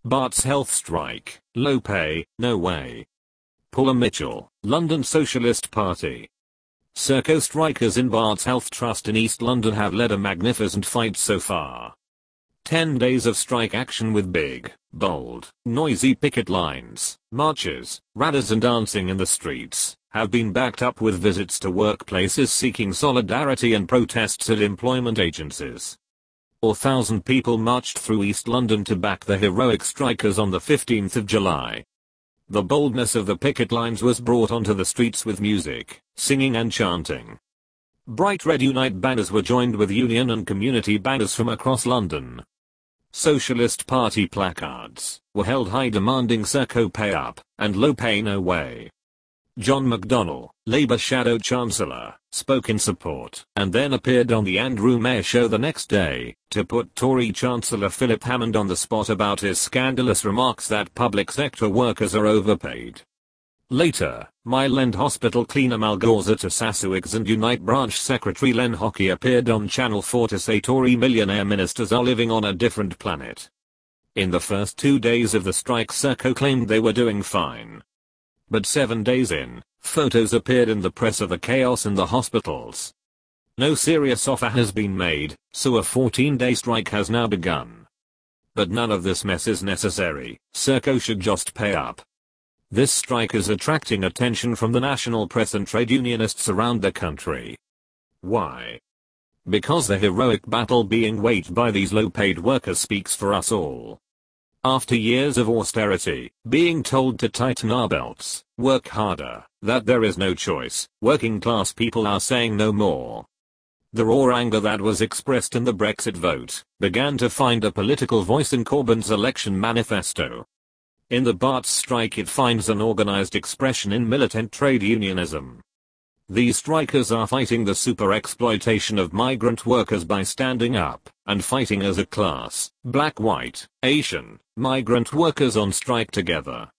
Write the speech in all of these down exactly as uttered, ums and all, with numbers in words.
Barts Health strike, low pay, no way. Paula Mitchell, London Socialist Party. Serco strikers in Barts Health Trust in East London have led a magnificent fight so far. Ten days of strike action with big, bold, noisy picket lines, marches, radders and dancing in the streets have been backed up with visits to workplaces seeking solidarity and protests at employment agencies. four thousand people marched through East London to back the heroic strikers on the fifteenth of July. The boldness of the picket lines was brought onto the streets with music, singing and chanting. Bright red Unite banners were joined with union and community banners from across London. Socialist Party placards were held high demanding Serco pay up and low pay no way. John McDonnell, Labour Shadow Chancellor, spoke in support and then appeared on the Andrew Mayer show the next day to put Tory Chancellor Philip Hammond on the spot about his scandalous remarks that public sector workers are overpaid. Later, Mile End Hospital cleaner Malgorzata Sassuix and Unite branch secretary Len Hockey appeared on Channel four to say Tory millionaire ministers are living on a different planet. In the first two days of the strike, Serco claimed they were doing fine. But seven days in, photos appeared in the press of the chaos in the hospitals. No serious offer has been made, so a fourteen-day strike has now begun. But none of this mess is necessary. Serco should just pay up. This strike is attracting attention from the national press and trade unionists around the country. Why? Because the heroic battle being waged by these low-paid workers speaks for us all. After years of austerity, being told to tighten our belts, work harder, that there is no choice, working class people are saying no more. The raw anger that was expressed in the Brexit vote began to find a political voice in Corbyn's election manifesto. In the Barts strike it finds an organized expression in militant trade unionism. These strikers are fighting the super-exploitation of migrant workers by standing up and fighting as a class, black, white, Asian, migrant workers on strike together.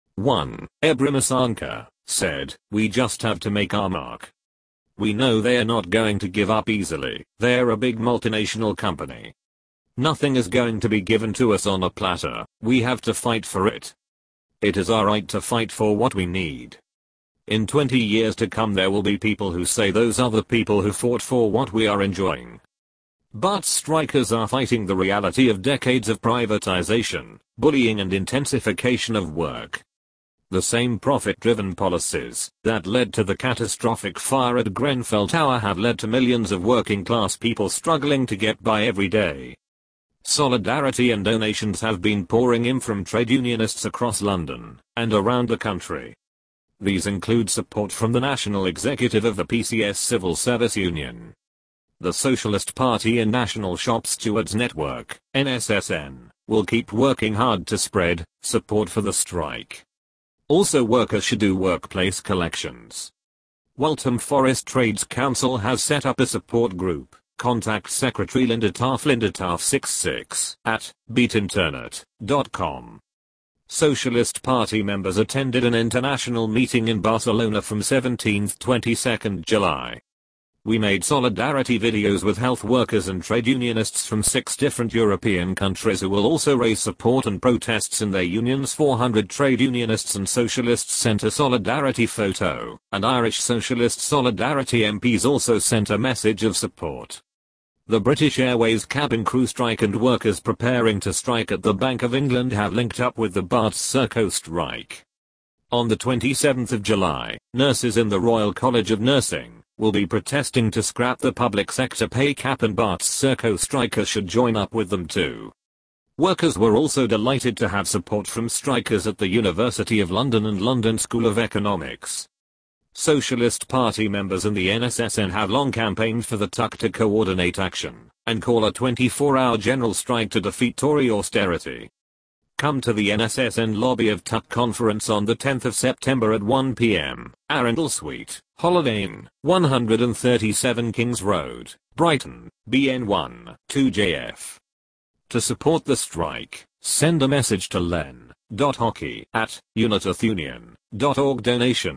one. Ebram Asanka said, "We just have to make our mark. We know they are not going to give up easily. They're a big multinational company. Nothing is going to be given to us on a platter. We have to fight for it. It is our right to fight for what we need. In twenty years to come there will be people who say those are the people who fought for what we are enjoying." But strikers are fighting the reality of decades of privatization, bullying and intensification of work. The same profit-driven policies that led to the catastrophic fire at Grenfell Tower have led to millions of working-class people struggling to get by every day. Solidarity and donations have been pouring in from trade unionists across London and around the country. These include support from the National Executive of the P C S Civil Service Union, the Socialist Party and National Shop Stewards Network, N S S N, will keep working hard to spread support for the strike. Also, workers should do workplace collections. Waltham Forest Trades Council has set up a support group. Contact Secretary Linda Taff Linda Taff sixty-six at beat internet dot com. Socialist Party members attended an international meeting in Barcelona from seventeenth to twenty-second July. We made solidarity videos with health workers and trade unionists from six different European countries who will also raise support and protests in their unions. four hundred trade unionists and socialists sent a solidarity photo, and Irish Socialist Solidarity M Ps also sent a message of support. The British Airways cabin crew strike and workers preparing to strike at the Bank of England have linked up with the Barts Serco strike. On the twenty-seventh of July, nurses in the Royal College of Nursing will be protesting to scrap the public sector pay cap, and Barts Serco strikers should join up with them too. Workers were also delighted to have support from strikers at the University of London and London School of Economics. Socialist Party members and the N S S N have long campaigned for the T U C to coordinate action and call a twenty-four hour general strike to defeat Tory austerity. Come to the N S S N lobby of T U C conference on the tenth of September at one p m, Arundel Suite, Holiday Inn, one thirty-seven Kings Road, Brighton, B N one two J F. To support the strike, send a message to len dot hockey at unitethunion dot org. Donations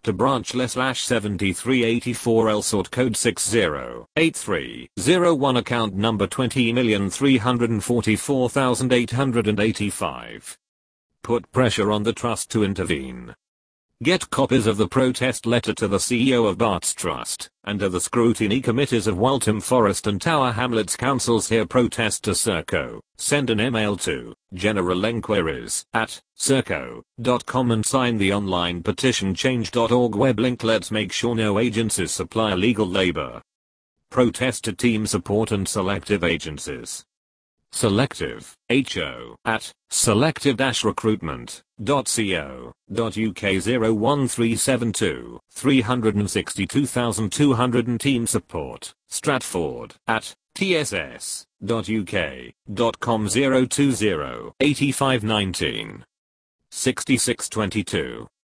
to branchless seventy-three eighty-four L sort code six zero eight three zero one account number twenty million three hundred forty-four thousand eight hundred eighty-five. Put pressure on the trust to intervene. Get copies of the protest letter to the C E O of Barts Trust, and to the scrutiny committees of Waltham Forest and Tower Hamlets councils. Here protest to Serco. Send an email to general enquiries at serco dot com and sign the online petition change dot org web link. Let's make sure no agencies supply illegal labor. Protest to team support and selective agencies. Selective, H O, at selective dash recruitment dot co dot uk zero one three seven two three six two two hundred and team support, Stratford, at t s s dot u k dot com zero two zero eight five one nine six six two two.